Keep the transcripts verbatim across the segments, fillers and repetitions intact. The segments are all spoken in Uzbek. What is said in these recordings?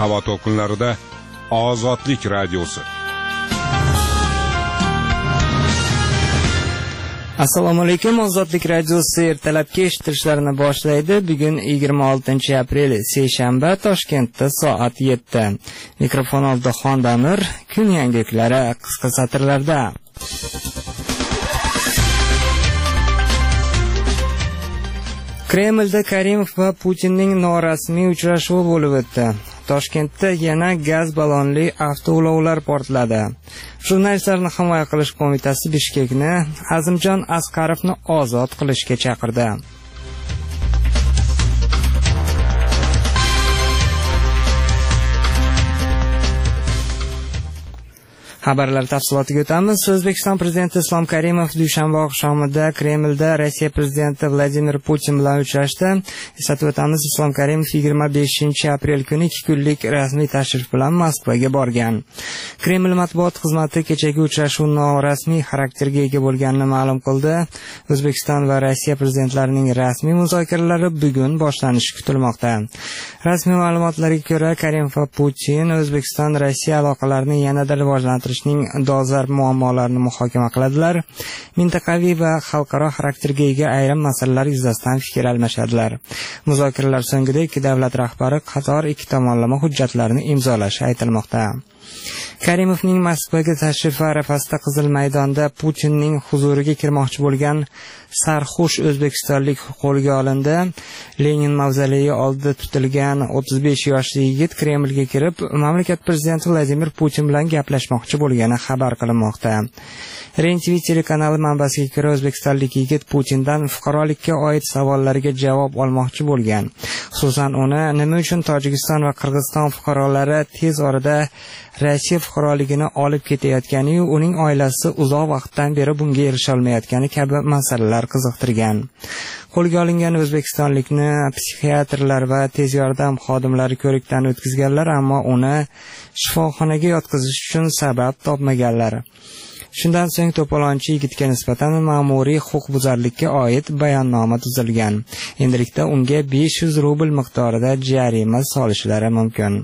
havo to'lqinlarida Ozodlik radiosi. Assalomu alaykum. Ozodlik radiosi ertalabki eshittirishlarini boshlaydi. Bugun yigirma oltinchi aprel seshanba, Toshkentda soat yetti. Mikrofon oldida Xondamir, kun yangiliklari qisqa satrlarda. Kremlda Karimov va Putinning norasmiy uchrashuvi bo'lib o'tdi. Toshkentda yana gaz ballonli avtoulovlar portladi. Jurnalistlarni himoya qilish qo'mitasi Bishkekni Azimjon Askarovni ozod qilishga chaqirdi. Xabarlar tafsilotiga o'tamiz. O'zbekiston prezidenti Islom Karimov dushanba oqshomida Kremlda Rossiya prezidenti Vladimir Putin bilan uchrashdi. Eslatib o'tamiz, Islom Karimov yigirma beshinchi aprel kuni ikki kunlik rasmiy tashrif bilan Moskvaga borgan. Kreml matbuot xizmati kechagi uchrashuv norasmiy xarakterga ega bo'lganini ma'lum qildi. O'zbekiston va Rossiya prezidentlarining rasmiy muzokaralari bugun boshlanishi kutilmoqda. Rasmiy ma'lumotlarga ko'ra, Karimov va Putin O'zbekiston-Rossiya aloqalarini yanada rivojlantirish dolzarb muammolarini muhokama qiladilar. Mintaqaviy va xalqaro xarakterga ega ayrim masalalar yuzasidan fikr almashadilar. Muzokaralar so'ngida ikki davlat rahbari qator ikki tomonlama hujjatlarni imzolashi aytilmoqda. Karimovning Moskvaga tashrifi arafasida Qizil maydonda Putinning huzuriga kirmoqchi bo'lgan sarxush o'zbekistonlik qo'lga olindi. Lenin mavzoleyi oldida tutilgan o'ttiz besh yoshli yigit Kremlga kirib, mamlakat prezidenti Vladimir Putin bilan gaplashmoqchi bo'lgani xabar qilinmoqda. R N T V telekanali manbasiga ko'ra, o'zbekistonlik yigit Putindan fuqarolikka oid savollarga javob olmoqchi bo'lgan. Xususan, uni nima uchun Tojikiston va Qirg'iziston fuqarolari tez orada Rossiya fuqaroligini olib ketayotgani va uning oilasi uzoq vaqtdan beri bunga erisha olmayotgani kabi masalalar qiziqtirgan. Qo'lga olingan o'zbekistonlikni psixiatrlar va tez yordam xodimlari ko'rikdan o'tkazganlar, ammo uni shifoxonaga yotqizish uchun sabab topmaganlar. Shundan so'ng to'polonchi yigitga nisbatan ma'muriy huquqbuzarlikka oid bayonnoma tuzilgan. Endilikda unga besh yuz rubl miqdorida jarima solishlari mumkin.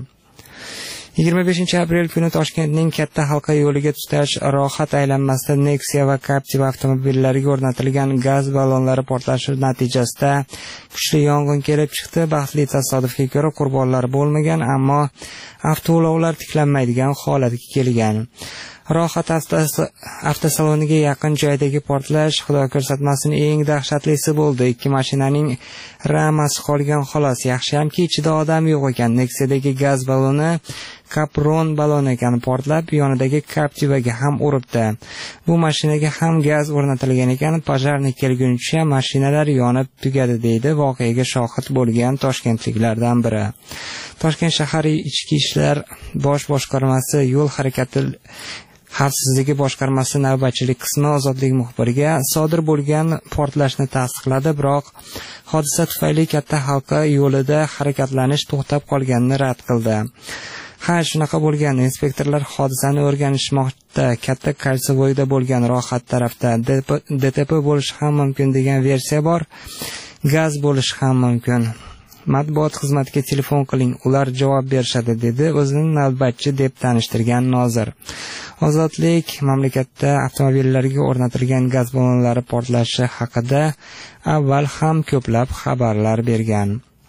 yigirma beshinchi aprel kuni Toshkentning katta halqa yo'liga tutash rohat aylanmasida Nexia va Captiva avtomobillariga o'rnatilgan gaz ballonlari portlashi natijasida kuchli yong'in kelib chiqdi. Baxtli tasodifga ko'ra qurbonlar bo'lmagan, ammo avtoulovlar tiklanmaydigan holatga kelgan. Rohat avtosaloniga yaqin joydagi portlash, xudo ko'rsatmasin, eng dahshatlisi bo'ldi. Ikki mashinaning ramasi qolgan xolos. Yaxshiyamki ichida odam yo'q ekan. Nexia'dagi gaz balloni kapron ballon ekan, portlab yonidagi Captivaga ham uribdi. Bu mashinaga ham gaz o'rnatilgan ekan. Pojarnik kelgunicha mashinalar yonib tugadi, deydi voqeaga shohid bo'lgan toshkentliklardan biri. Toshkent shahar ichki ishlar bosh boshqarmasi yo'l harakati xavfsizligi boshqarmasi navbatchilik qismi Ozodlik muxbiriga sodir bo'lgan portlashni tasdiqladi, biroq hodisa tufayli katta halqa yo'lida harakatlanish to'xtab qolganini rad qildi. Ha, shunaqa bo'lgan. Inspektorlar hodisani o'rganishmoqda. Katta Kalsivoyda bo'lgan Rohat tarafda D T P bo'lishi ham mumkin degan versiya bor. Gaz bo'lishi ham mumkin. Matbuot xizmatiga telefon qiling, ular javob berishadi, dedi o'zini navbatchi deb tanishtirgan Nozir. Ozodlik mamlakatda avtomobillarga o'rnatilgan gaz ballonlari portlashi haqida avval ham ko'plab xabarlar bergan.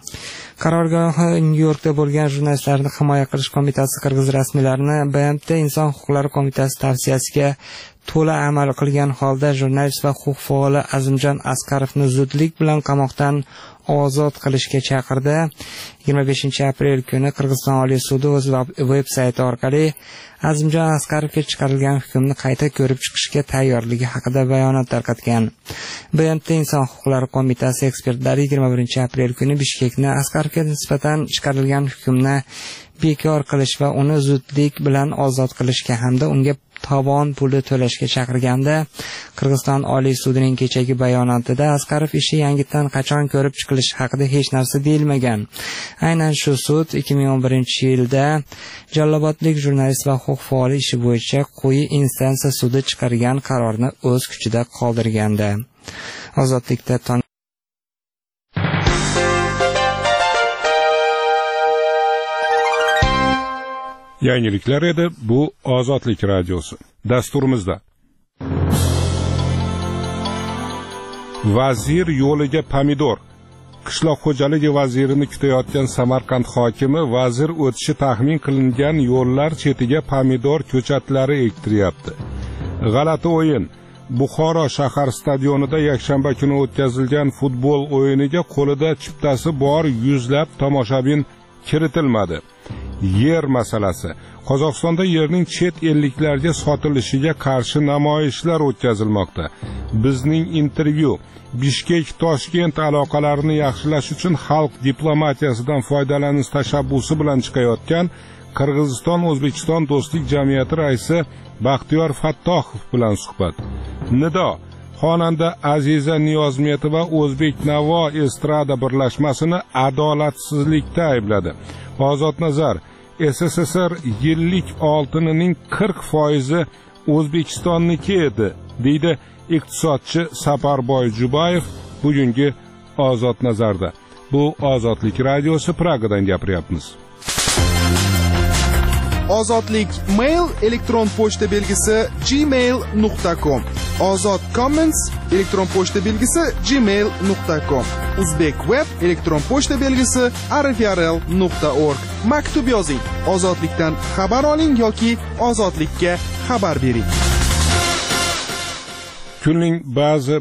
Qarorgohi Nyu-Yorkda bo'lgan jurnalistlarni himoya qilish qo'mitasi qirg'iz rasmiylarini B M T Inson huquqlari qo'mitasi tavsiyasiga to'la amal qilgan holda jurnalist va huquq faoli Azimjon Askarovni zudlik bilan qamoqdan ozod qilishga chaqirdi. yigirma beshinchi aprel kuni Qirg'iziston Oliy sudi o'z veb-sayti orqali Azimjon Askarovga chiqarilgan hukmni qayta ko'rib chiqishga tayyorligi haqida bayonot tarqatgan. B M T Inson huquqlari qo'mitasi ekspertlari yigirma birinchi aprel kuni Bishkekni Askarovga nisbatan chiqarilgan hukmni bekor qilish va uni zudlik bilan ozod qilishga hamda unga tovon puli to'lashga chaqirganda, Qirg'iziston Oliy sudining kechagi bayonotida Askarov ishi yangitdan qachon ko'rib chiqilishi haqida hech narsa deyilmagan. Aynan shu sud ikki ming o'n birinchi yilda Jallobodlik jurnalist va huquq faoli ishi bo'yicha quyi instansiya sudi chiqargan qarorni o'z kuchida qoldirgandi. Ozodlikda Yangiliklar edi, bu Ozodlik radiosi. Dasturimizda Vazir yo'liga pomidor. Qishloq xo'jaligi vazirini kutayotgan Samarqand hokimi vazir o'tishi taxmin qilingan yo'llar chetiga pomidor ko'chatlari ektiryapti. G'alati o'yin. Buxoro shahar stadionida yakshanba kuni o'tkazilgan futbol o'yiniga qo'lida chiptasi bor yuzlab tomoshabin kiritilmadi. Yer masalasi. Qozog'istonda yerning chet elliklarga sotilishiga qarshi namoyishlar o'tkazilmoqda. Bizning intervyu Bishkek-Toshkent aloqalarini yaxshilash uchun xalq diplomatiyasidan foydalanish tashabbusi bilan chiqayotgan Qirg'iziston-O'zbekiston do'stlik jamiyati raisi Baxtiyor Fattohov bilan suhbat. Nido xonanda Aziza Niyozmetova O'zbek Navo estrada birlashmasini adolatsizlikda aybladi. Ozod Nazar S S S R yillik oltinining qirq foizi O'zbekistonniki edi, deydi iqtisodchi Saparboy Jubayev bugungi Ozod Nazarda. Bu Ozodlik radiosi, Pragadan gapiryapmiz. Ozodlik mail elektron pochta belgisi gmail nuqta com. Ozod comments elektron pochta belgisi gmail nuqta com. Uzbek web elektron pochta belgisi arifrl nuqta org. Maktub yozing. Ozodlikdan xabar oling yoki ozodlikka xabar bering. Kunning ba'zi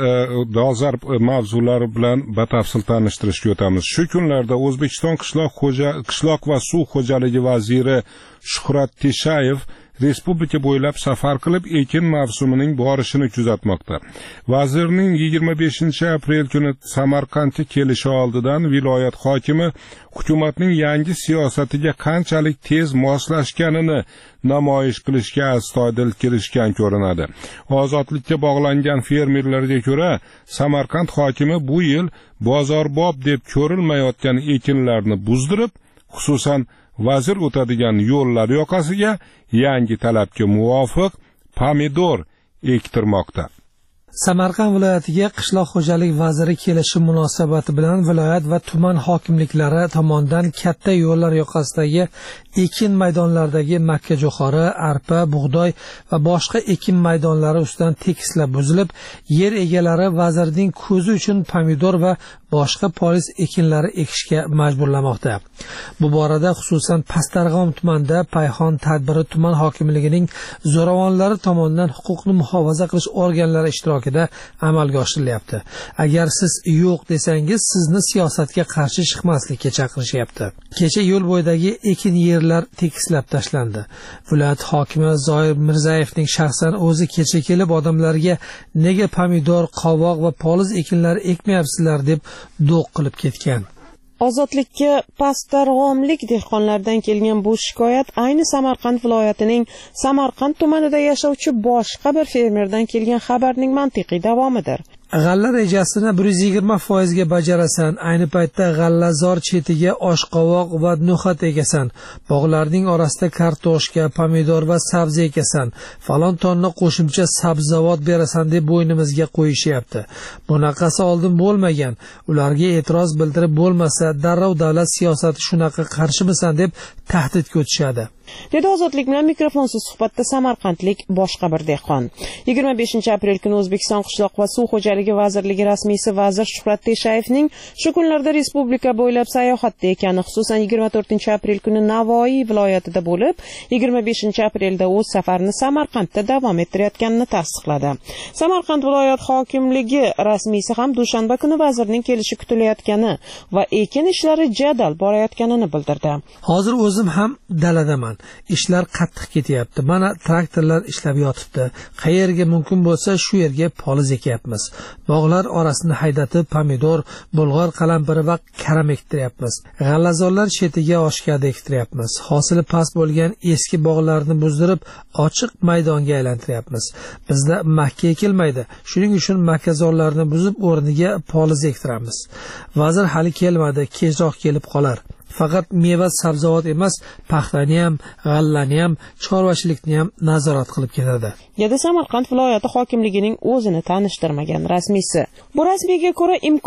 dolzarb mavzulari bilan batafsil tanishtirishga o'tamiz. Shu kunlarda O'zbekiston qishloq xo'ja qishloq va suv xo'jaligi vaziri Shuhrat Teshayev respublika bo'ylab safar qilib ekin mavsumining borishini kuzatmoqda. Vazirning yigirma beshinchi aprel kuni Samarqandga kelishi oldidan viloyat hokimi hukumatning yangi siyosatiga qanchalik tez moslashganini namoyish qilishga astoydil kirishgan ko'rinadi. Ozodlikka bog'langan fermerlarga ko'ra, Samarqand hokimi bu yil bozorbob deb ko'rilmayotgan ekinlarni buzdirib, xususan vazir o'tadigan yo'llar yoqasiga yangi talabga muvofiq pomidor ektirmoqda. Samarqand viloyatiga qishloq xo'jalik vaziri kelishi munosabati bilan viloyat va tuman hokimliklari tomonidan katta yo'llar yoqasidagi ekin maydonlaridagi makkajo'xori, arpa, bug'doy va boshqa ekin maydonlari ustidan tekislab buzilib, yer egalari vazirning ko'zi uchun pomidor va boshqa polis ekinlari ekishga majburlamoqda. Bu borada xususan Pastarg'om tumanida Payxon tadbiri tuman hokimligining zo'ravonlari tomonidan huquqni muhofaza qilish organlari ishtirokida amalga oshirilyapti. Agar siz yo'q desangiz, sizni siyosatga qarshi chiqmaslikka chaqirishyapti. Kecha yo'l bo'yidagi ekin yerlar tekislab tashlandi. Viloyat hokimi Zoir Mirzayevning shaxsan o'zi kecha kelib odamlarga nega pomidor, qovoq va poliz ekinlari ekmayapsizlar deb do'q qilib ketgan. Ozodlikka pastarg'omlik dehqonlardan kelgan bu shikoyat ayni Samarqand viloyatining Samarqand tumanida yashovchi boshqa bir fermerdan kelgan xabarning mantiqiy davomidir. G'alla rejasini bir yuz yigirma foiz ga bajarasan. Ayni paytda g'allazor chetiga oshqovoq va no'xat ekasan. Bog'larning orasida kartoshka, pomidor va sabzi ekasan. Falon tonna qo'shimcha sabzavot berasan deb bo'ynimizga qo'yishyapti. Bunaqasi oldin bo'lmagan. Ularga e'tiroz bildirib bo'lmasa, darrov davlat siyosati shunaqa qarshimisan deb tahdidga o'tishadi. Dedi Ozodlik bilan mikrofonsiz suhbatda samarqandlik boshqa bir dehqon. yigirma beshinchi aprel kuni O'zbekiston qishloq va suv xo'jaligi vazirligi rasmiysi vazir Shuhrat Teshayevning shu kunlarda respublika bo'ylab sayohatda ekani, xususan yigirma to'rtinchi aprel kuni Navoiy viloyatida bo'lib, yigirma beshinchi aprelda o'z safarini Samarqandda davom ettirayotganini tasdiqladi. Samarqand viloyat hokimligi rasmiysi ham dushanba kuni vazirning kelishi kutilayotgani va ekin ishlari jadal borayotganini bildirdi. Hozir o'zim ham daladaman. Ishlar qattiq ketyapti. Mana traktorlar ishlab yotibdi. Qayerga mumkin bo'lsa shu yerga poliz ekyapmiz. Bog'lar orasini haydatib pomidor, bulg'or qalampiri va karam ektiryapmiz. G'allazorlar chetiga oshkada ektiryapmiz. Hosili past bo'lgan eski bog'larni buzdirib, ochiq maydonga aylantiryapmiz. Bizda makka ekilmaydi. Shuning uchun makkazorlarni buzib o'rniga poliz ektiramiz. Vazir hali kelmadi, kechroq kelib qolar. Faqat meva sabzavot emas, paxtani ham, g'allani ham, chorvachilikni ham nazorat qilib ketadi. Dedi Samarqand viloyati hokimligining o'zini tanishtirmagan rasmiysi. Bu rasmiyga ko'ra